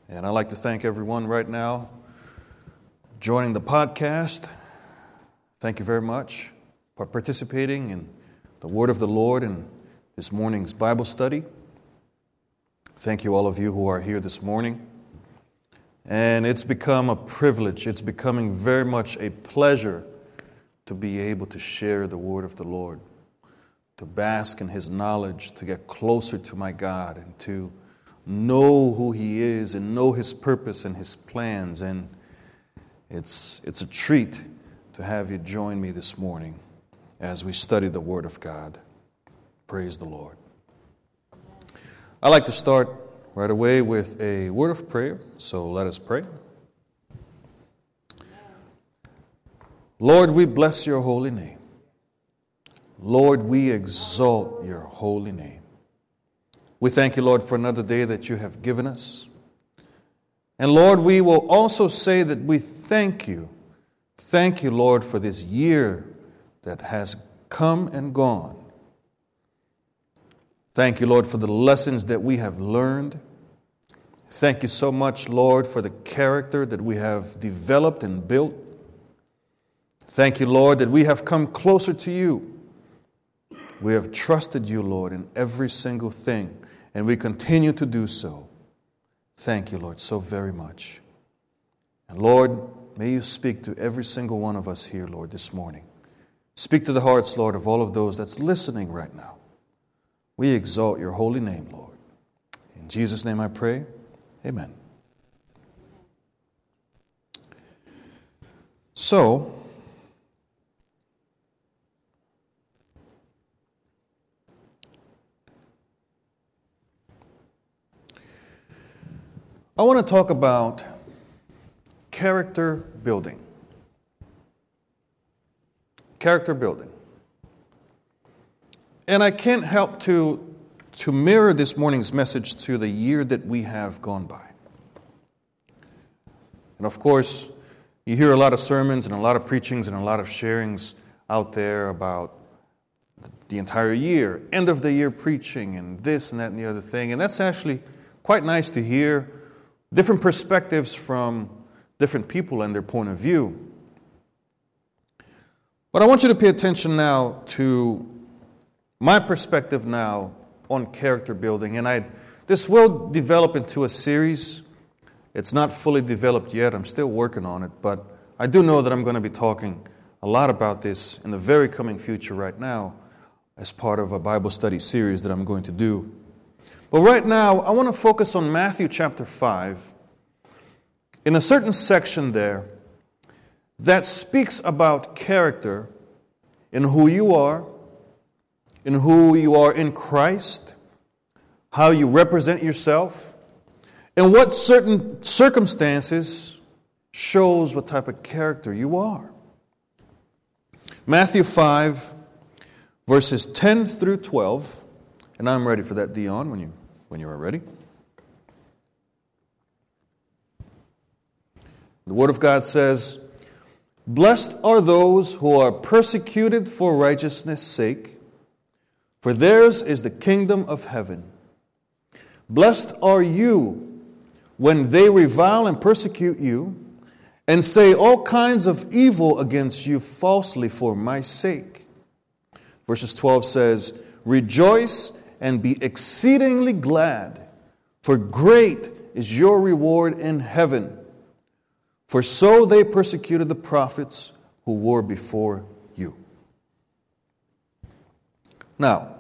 And I'd like to thank everyone right now joining the podcast. Thank you very much for participating in the Word of the Lord in this morning's Bible study. Thank you all of you who are here this morning. And it's become a privilege. It's becoming very much a pleasure to be able to share the Word of the Lord, to bask in His knowledge, to get closer to my God, and to know who He is and know His purpose and His plans. And it's a treat to have you join me this morning as we study the Word of God. Praise the Lord. I'd like to start right away with a word of prayer, so let us pray. Lord, we bless your holy name. Lord, we exalt your holy name. We thank you, Lord, for another day that you have given us. And Lord, we will also say that we thank you. Thank you, Lord, for this year that has come and gone. Thank you, Lord, for the lessons that we have learned. Thank you so much, Lord, for the character that we have developed and built. Thank you, Lord, that we have come closer to you. We have trusted you, Lord, in every single thing, and we continue to do so. Thank you, Lord, so very much. And Lord, may you speak to every single one of us here, Lord, this morning. Speak to the hearts, Lord, of all of those that's listening right now. We exalt your holy name, Lord. In Jesus' name I pray, amen. So, I want to talk about character building. Character building. And I can't help to mirror this morning's message to the year that we have gone by. And of course, you hear a lot of sermons and a lot of preachings and a lot of sharings out there about the entire year, end of the year preaching and this and that and the other thing. And that's actually quite nice to hear different perspectives from different people and their point of view. But I want you to pay attention now to my perspective now on character building. And this will develop into a series. It's not fully developed yet. I'm still working on it. But I do know that I'm going to be talking a lot about this in the very coming future right now as part of a Bible study series that I'm going to do. But right now, I want to focus on Matthew chapter 5, in a certain section there that speaks about character in who you are in Christ, how you represent yourself, and what certain circumstances shows what type of character you are. Matthew 5, verses 10 through 12, and I'm ready for that, Dion, when you are ready. The Word of God says, "Blessed are those who are persecuted for righteousness' sake, for theirs is the kingdom of heaven. Blessed are you when they revile and persecute you, and say all kinds of evil against you falsely for my sake." Verses 12 says, "Rejoice and be exceedingly glad, for great is your reward in heaven. For so they persecuted the prophets who were before you." Now,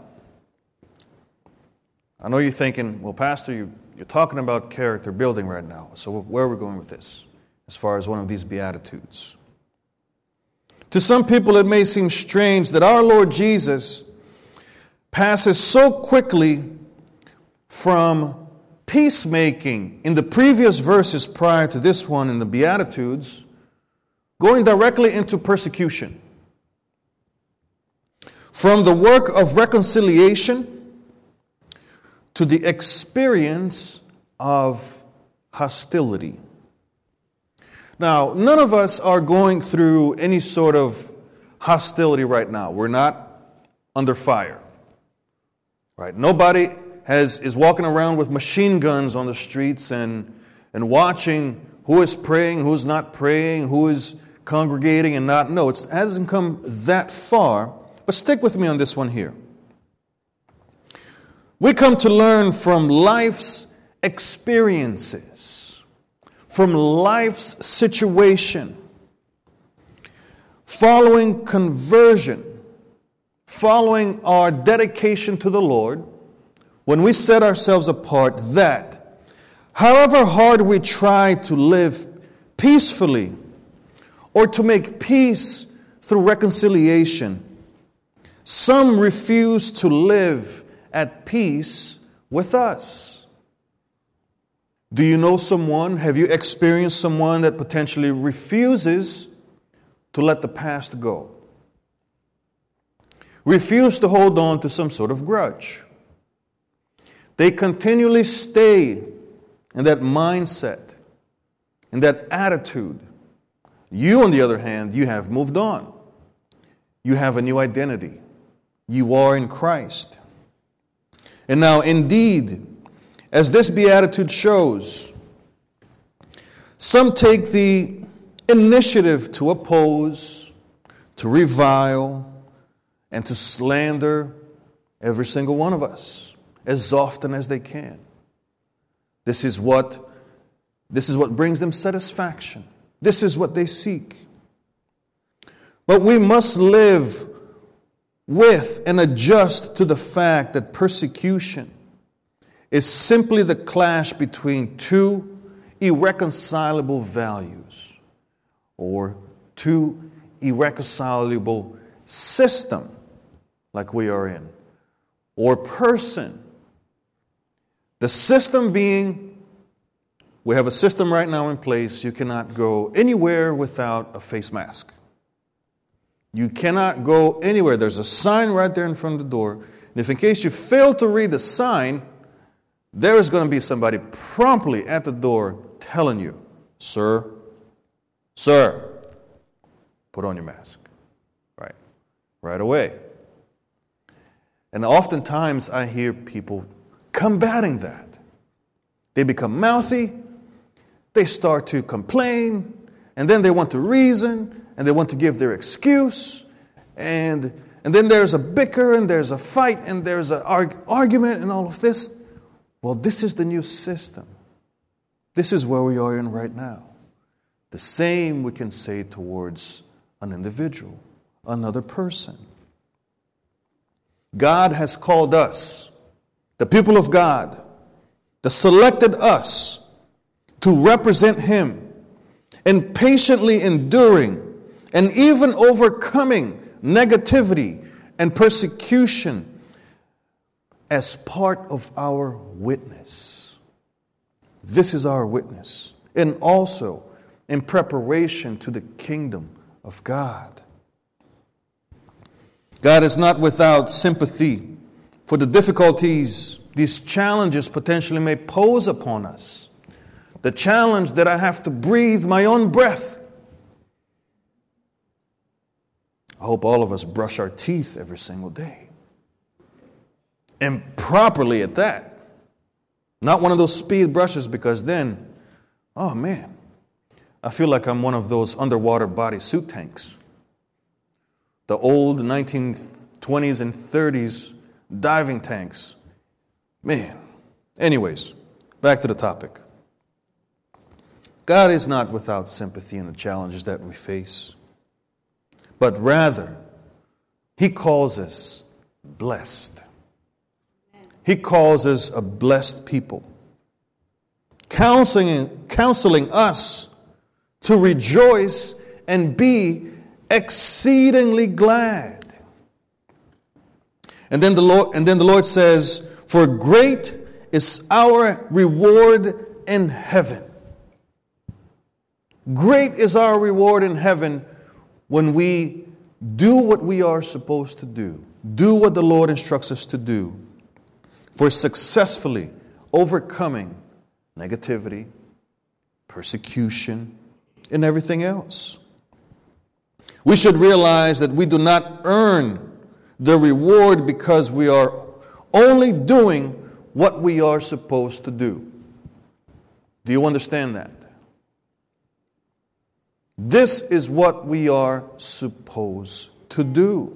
I know you're thinking, well, Pastor, you're talking about character building right now. So where are we going with this as far as one of these Beatitudes? To some people, it may seem strange that our Lord Jesus passes so quickly from peacemaking in the previous verses prior to this one in the Beatitudes, going directly into persecution. From the work of reconciliation to the experience of hostility. Now, none of us are going through any sort of hostility right now. We're not under fire. Right? Nobody is walking around with machine guns on the streets and and watching who is praying, who's not praying, who is congregating and not. No, it hasn't come that far. But stick with me on this one here. We come to learn from life's experiences, from life's situation, following conversion, following our dedication to the Lord, when we set ourselves apart, that however hard we try to live peacefully or to make peace through reconciliation, some refuse to live at peace with us. Do you know someone? Have you experienced someone that potentially refuses to let the past go? Refuse to hold on to some sort of grudge. They continually stay in that mindset, in that attitude. You, on the other hand, you have moved on. You have a new identity. You are in Christ. And now, indeed, as this beatitude shows, some take the initiative to oppose, to revile, and to slander every single one of us as often as they can. This is what brings them satisfaction. This is what they seek. But we must live with and adjust to the fact that persecution is simply the clash between two irreconcilable values or two irreconcilable systems like we are in, or person. The system being, we have a system right now in place. You cannot go anywhere without a face mask. You cannot go anywhere. There's a sign right there in front of the door. And if in case you fail to read the sign, there is going to be somebody promptly at the door telling you, sir, put on your mask. Right away. And oftentimes I hear people combating that. They become mouthy, they start to complain, and then they want to reason, and they want to give their excuse, and then there's a bicker, and there's a fight, and there's an argument, and all of this. Well, this is the new system. This is where we are in right now. The same we can say towards an individual, another person. God has called us, the people of God, the selected us to represent Him in patiently enduring and even overcoming negativity and persecution as part of our witness. This is our witness, and also in preparation to the kingdom of God. God is not without sympathy for the difficulties these challenges potentially may pose upon us. The challenge that I have to breathe my own breath. I hope all of us brush our teeth every single day. And properly at that. Not one of those speed brushes, because then, oh man, I feel like I'm one of those underwater bodysuit tanks. The old 1920s and 30s diving tanks. Man. Anyways, back to the topic. God is not without sympathy in the challenges that we face, but rather, He calls us blessed. He calls us a blessed people, counseling us to rejoice and be exceedingly glad. And then the Lord says, "For great is our reward in heaven." Great is our reward in heaven when we do what we are supposed to do. Do what the Lord instructs us to do for successfully overcoming negativity, persecution, and everything else. We should realize that we do not earn the reward because we are only doing what we are supposed to do. Do you understand that? This is what we are supposed to do.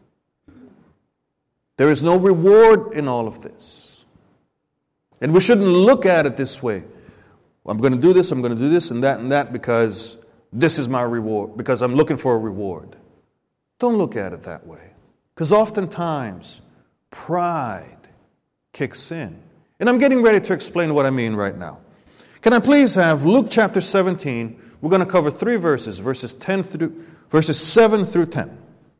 There is no reward in all of this. And we shouldn't look at it this way. I'm going to do this, and that because this is my reward, because I'm looking for a reward. Don't look at it that way. Because oftentimes, pride kicks in. And I'm getting ready to explain what I mean right now. Can I please have Luke chapter 17? We're going to cover 3 verses, verses 7 through 10.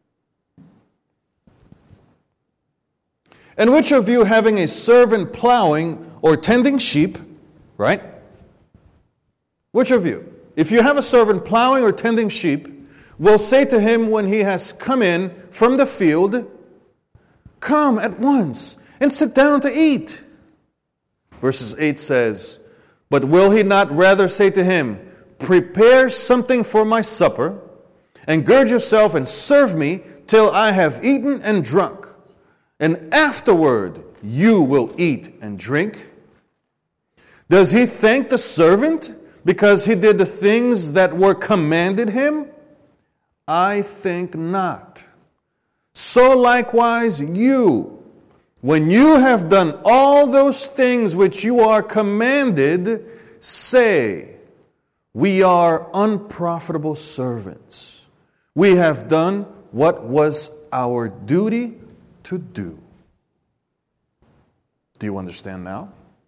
And which of you, having a servant plowing or tending sheep, right? Which of you, if you have a servant plowing or tending sheep, will say to him when he has come in from the field, "Come at once and sit down to eat"? Verses 8 says, "But will he not rather say to him, 'Prepare something for my supper, and gird yourself and serve me till I have eaten and drunk, and afterward you will eat and drink'? Does he thank the servant because he did the things that were commanded him? I think not. So likewise you, when you have done all those things which you are commanded, say, 'We are unprofitable servants. We have done what was our duty to do.'" Do you understand now?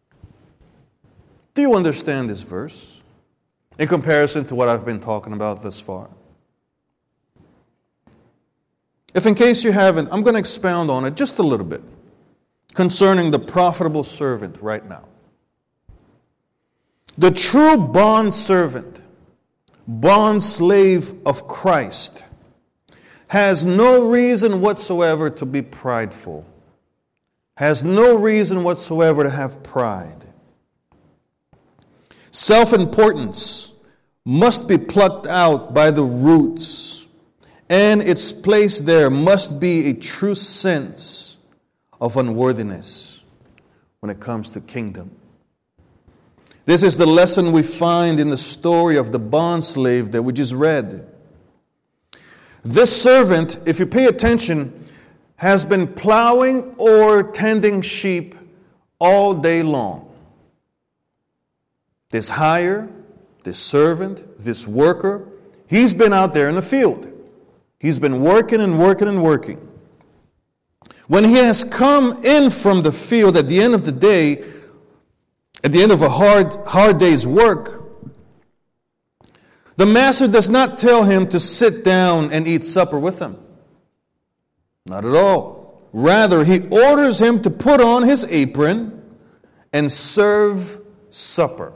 Do you understand this verse in comparison to what I've been talking about thus far? If in case you haven't, I'm going to expound on it just a little bit concerning the profitable servant right now. The true bond servant, bond slave of Christ, has no reason whatsoever to be prideful, has no reason whatsoever to have pride. Self-importance must be plucked out by the roots, and its place there must be a true sense of unworthiness when it comes to kingdom. This is the lesson we find in the story of the bondslave that we just read. This servant, if you pay attention, has been plowing or tending sheep all day long. This hire, this servant, this worker, he's been out there in the field. He's been working and working and working. When he has come in from the field at the end of the day, at the end of a hard day's work, the master does not tell him to sit down and eat supper with him. Not at all. Rather, he orders him to put on his apron and serve supper.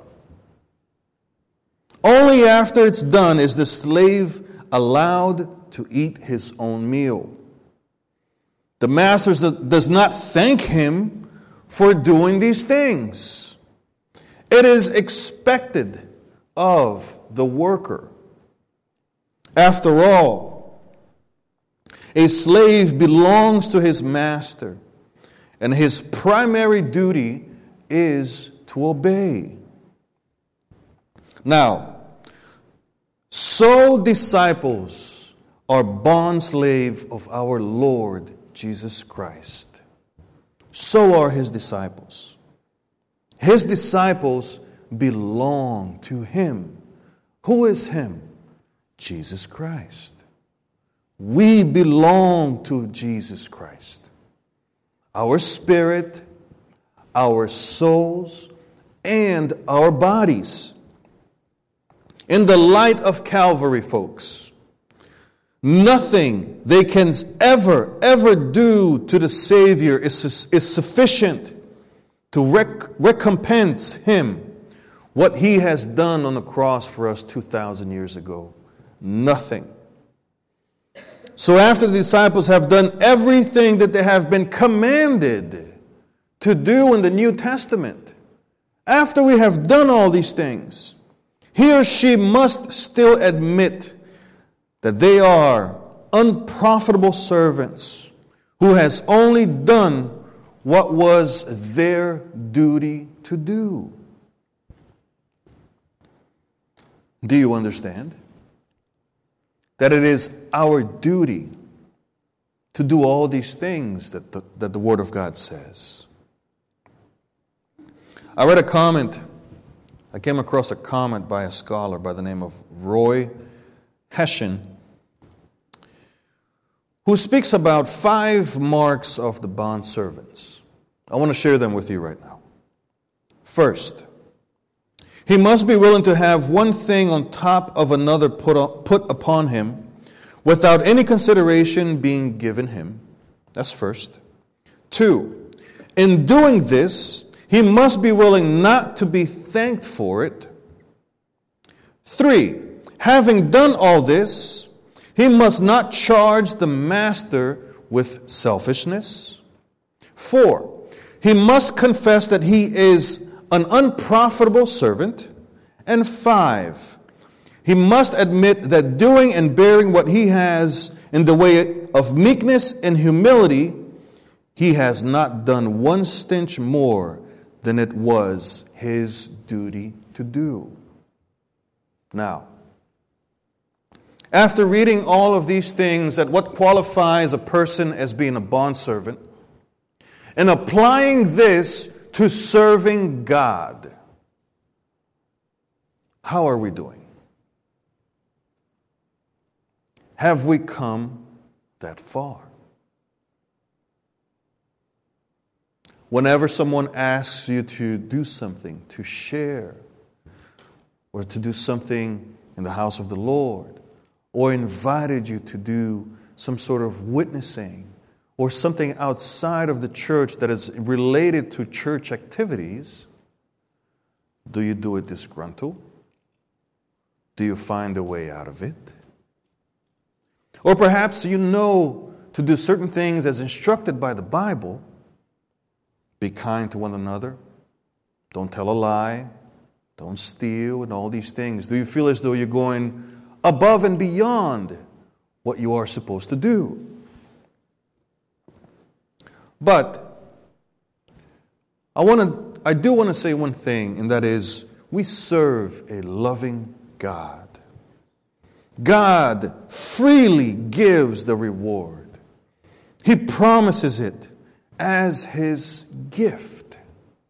Only after it's done is the slave allowed to eat his own meal. The master does not thank him for doing these things. It is expected of the worker. After all, a slave belongs to his master, and his primary duty is to obey. Now, so disciples are bondslave of our Lord Jesus Christ. So are his disciples. His disciples belong to him. Who is him? Jesus Christ. We belong to Jesus Christ. Our spirit, our souls, and our bodies. In the light of Calvary, folks, nothing they can ever do to the Savior is sufficient to recompense him what he has done on the cross for us 2,000 years ago. Nothing. So after the disciples have done everything that they have been commanded to do in the New Testament, after we have done all these things, he or she must still admit that they are unprofitable servants who has only done what was their duty to do. Do you understand that it is our duty to do all these things that the Word of God says? I read a comment. I came across a comment by a scholar by the name of Roy Hession, who speaks about 5 marks of the bondservants. I want to share them with you right now. First, he must be willing to have one thing on top of another put upon him without any consideration being given him. That's first. 2, in doing this, he must be willing not to be thanked for it. 3, having done all this, he must not charge the master with selfishness. 4, he must confess that he is an unprofitable servant. And 5, he must admit that doing and bearing what he has in the way of meekness and humility, he has not done one stitch more than it was his duty to do. Now, after reading all of these things at what qualifies a person as being a bondservant, and applying this to serving God, how are we doing? Have we come that far? Whenever someone asks you to do something, to share, or to do something in the house of the Lord, or invited you to do some sort of witnessing, or something outside of the church that is related to church activities, do you do it disgruntled? Do you find a way out of it? Or perhaps you know to do certain things as instructed by the Bible. Be kind to one another. Don't tell a lie. Don't steal and all these things. Do you feel as though you're going above and beyond what you are supposed to do? But I do want to say one thing, and that is we serve a loving God. God freely gives the reward. He promises it as His gift.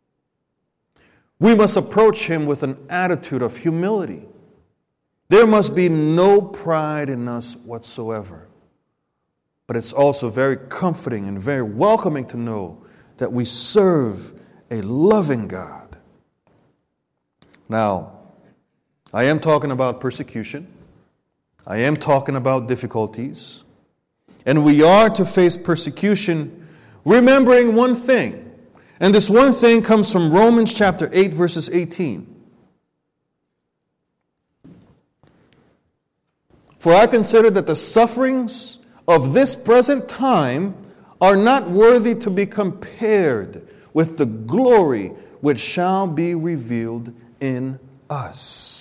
We must approach Him with an attitude of humility. There must be no pride in us whatsoever. But it's also very comforting and very welcoming to know that we serve a loving God. Now, I am talking about persecution. I am talking about difficulties. And we are to face persecution remembering one thing. And this one thing comes from Romans chapter 8, verses 18. For I consider that the sufferings of this present time are not worthy to be compared with the glory which shall be revealed in us.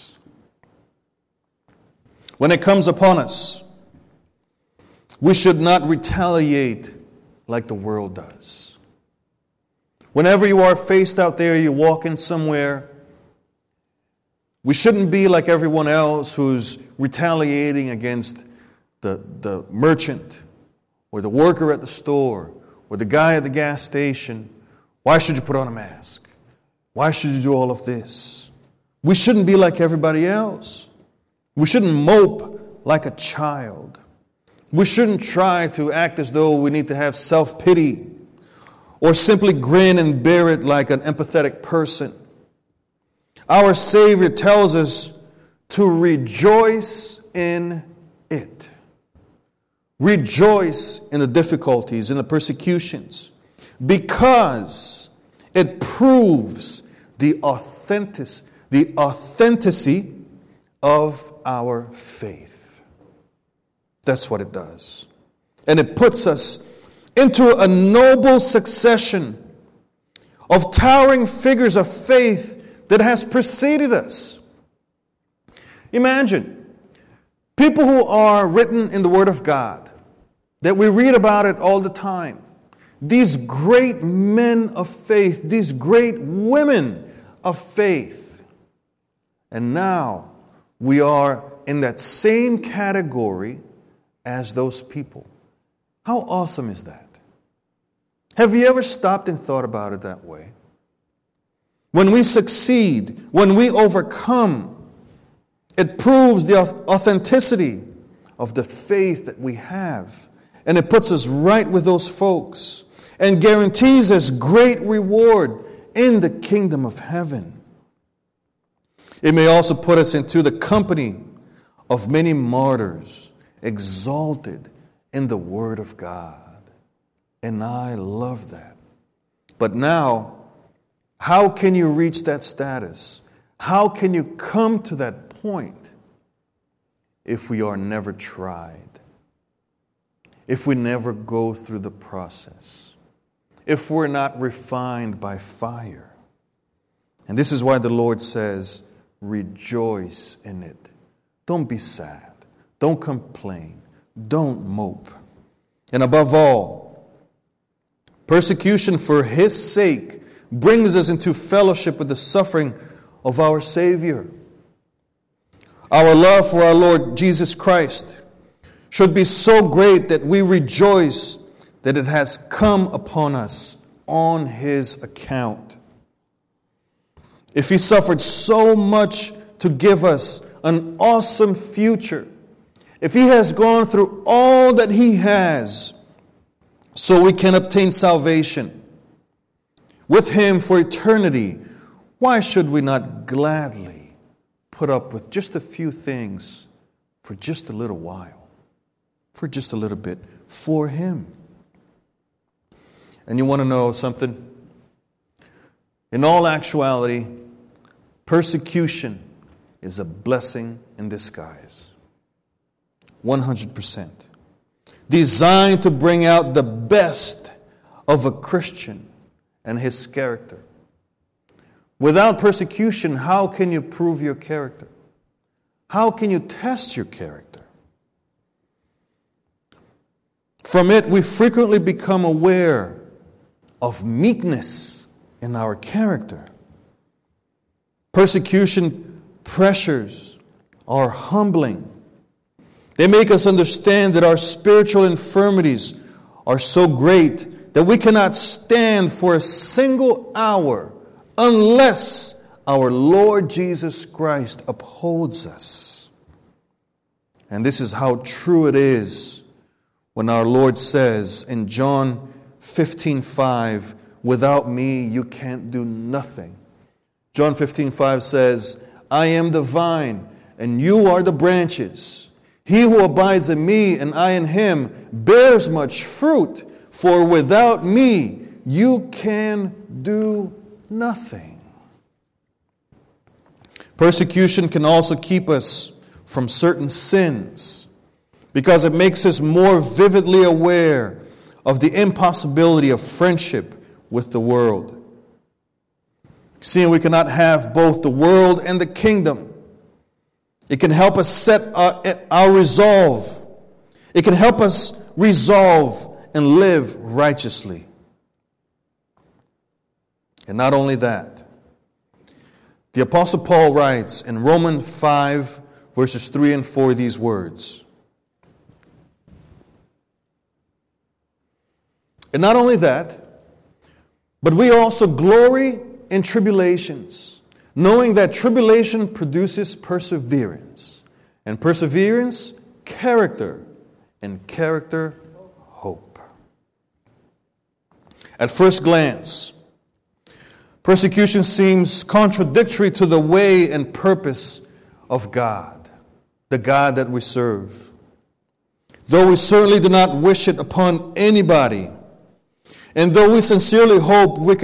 When it comes upon us, we should not retaliate like the world does. Whenever you are faced out there, you walk in somewhere, we shouldn't be like everyone else who's retaliating against the merchant or the worker at the store or the guy at the gas station. Why should you put on a mask? Why should you do all of this? We shouldn't be like everybody else. We shouldn't mope like a child. We shouldn't try to act as though we need to have self-pity or simply grin and bear it like an empathetic person. Our Savior tells us to rejoice in it. Rejoice in the difficulties, in the persecutions, because it proves the authenticity of our faith. That's what it does. And it puts us into a noble succession of towering figures of faith that has preceded us. Imagine people who are written in the Word of God, that we read about it all the time. These great men of faith, these great women of faith. And now we are in that same category as those people. How awesome is that? Have you ever stopped and thought about it that way? When we succeed, when we overcome, it proves the authenticity of the faith that we have. And it puts us right with those folks and guarantees us great reward in the kingdom of heaven. It may also put us into the company of many martyrs exalted in the Word of God. And I love that. But now, how can you reach that status? How can you come to that point if we are never tried? If we never go through the process? If we're not refined by fire? And this is why the Lord says, rejoice in it. Don't be sad. Don't complain. Don't mope. And above all, persecution for His sake brings us into fellowship with the suffering of our Savior. Our love for our Lord Jesus Christ should be so great that we rejoice that it has come upon us on His account. If He suffered so much to give us an awesome future, if He has gone through all that He has so we can obtain salvation with Him for eternity, why should we not gladly put up with just a few things for just a little while, for just a little bit, for Him? And you want to know something? In all actuality, persecution is a blessing in disguise. 100%. Designed to bring out the best of a Christian and his character. Without persecution, how can you prove your character? How can you test your character? From it, we frequently become aware of meekness in our character. Persecution pressures are humbling. They make us understand that our spiritual infirmities are so great that we cannot stand for a single hour unless our Lord Jesus Christ upholds us. And this is how true it is when our Lord says in John 15:5, without me you can't do nothing. John 15:5 says, I am the vine and you are the branches. He who abides in me and I in him bears much fruit, for without me you can do nothing. Persecution can also keep us from certain sins because it makes us more vividly aware of the impossibility of friendship with the world. Seeing we cannot have both the world and the kingdom, it can help us set our resolve. It can help us resolve and live righteously. And not only that, the Apostle Paul writes in Romans 5, verses 3 and 4, these words. And not only that, but we also glory in tribulations, knowing that tribulation produces perseverance, and perseverance, character, and character, hope. At first glance, persecution seems contradictory to the way and purpose of God, the God that we serve. Though we certainly do not wish it upon anybody, and though we sincerely hope we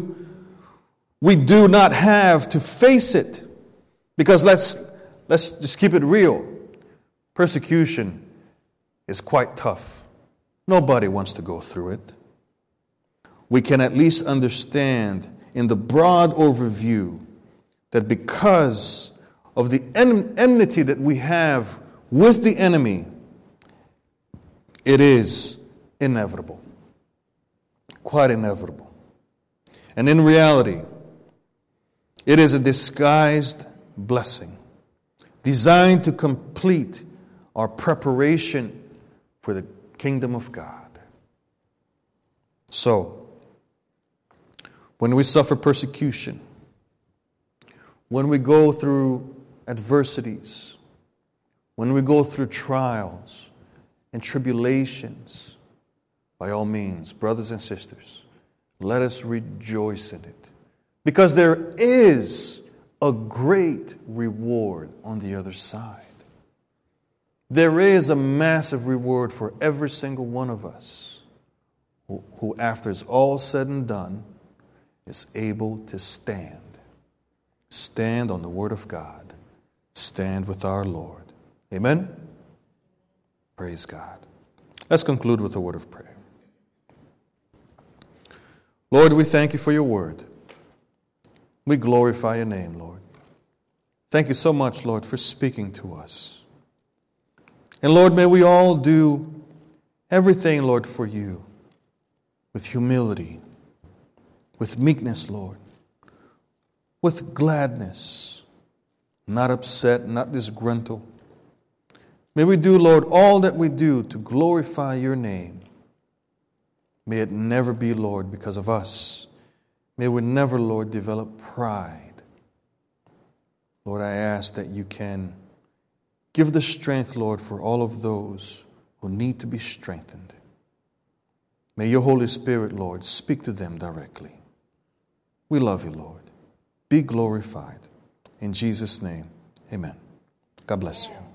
do not have to face it, because let's just keep it real. Persecution is quite tough. Nobody wants to go through it. We can at least understand in the broad overview that because of the enmity that we have with the enemy, it is inevitable. Quite inevitable. And in reality, it is a disguised blessing designed to complete our preparation for the kingdom of God. So, when we suffer persecution, when we go through adversities, when we go through trials and tribulations, by all means, brothers and sisters, let us rejoice in it. Because there is a great reward on the other side. There is a massive reward for every single one of us who after it's all said and done, is able to stand. Stand on the Word of God. Stand with our Lord. Amen? Praise God. Let's conclude with a word of prayer. Lord, we thank you for your word. We glorify your name, Lord. Thank you so much, Lord, for speaking to us. And Lord, may we all do everything, Lord, for you with humility, with meekness, Lord, with gladness, not upset, not disgruntled. May we do, Lord, all that we do to glorify your name. May it never be, Lord, because of us. May we never, Lord, develop pride. Lord, I ask that you can give the strength, Lord, for all of those who need to be strengthened. May your Holy Spirit, Lord, speak to them directly. We love you, Lord. Be glorified. In Jesus' name, amen. God bless you.